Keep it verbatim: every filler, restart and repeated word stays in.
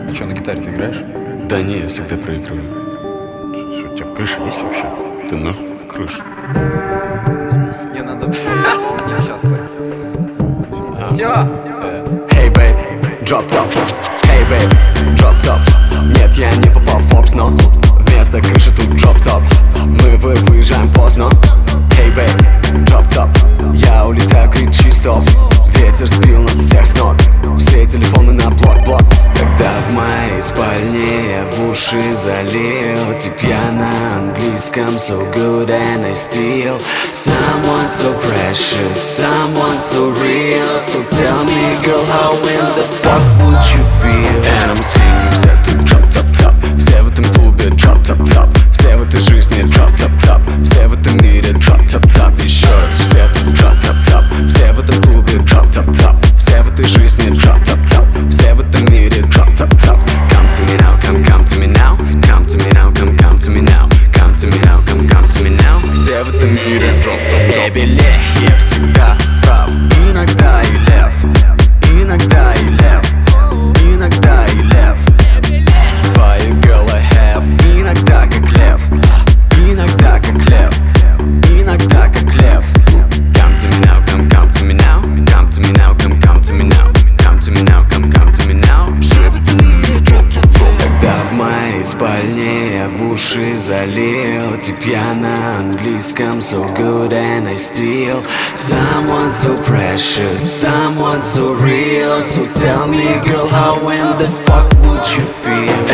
А что, на гитаре ты играешь? Да не, я всегда проигрываю. Что, у тебя крыша есть вообще? Ты нахуй крыша. Не надо. Не, сейчас, стой. Все. Hey babe, drop top. Hey babe, drop top. Нет, я не попал в Forbes, но вместо крыши тут drop top. Мы вы выезжаем поздно. Hey babe, drop top. Я улетаю, кричи стоп. Ветер сбил нас всех с ног. Все телефоны на блок-блок. Когда в моей спальне я в уши залил тип я на английском so good and I steal someone so precious, someone so real. So tell me girl, how in the fuck would you feel? And I'm singing, все тут drop top top. Все в этом клубе drop top top. Все в этой жизни drop top top. Все в этом мире drop top top. Еще раз, все тут drop top top. Все в этом клубе drop top top. Все в этой жизни drop top top. Все в этом мире drop top top. Come to me now, come, come to me now. Come to me now, come, come to me now. Come to me now, come, come to me now. Все в этом мире drop top top. Baby, я всегда прав. Иногда и лев. Иногда и лев. Иногда и лев. Твою girl I have. Иногда как лев. Иногда как лев. Иногда как лев. Come to me now, come, come to me now. Come to me now, come, come to me now. Come to me now, come, come to me now. Все в этом мире drop top top. Когда в моей спальне я в уши залил тип я на английском so good and I steal someone so precious, someone so real. So tell me girl, how in the fuck would you feel?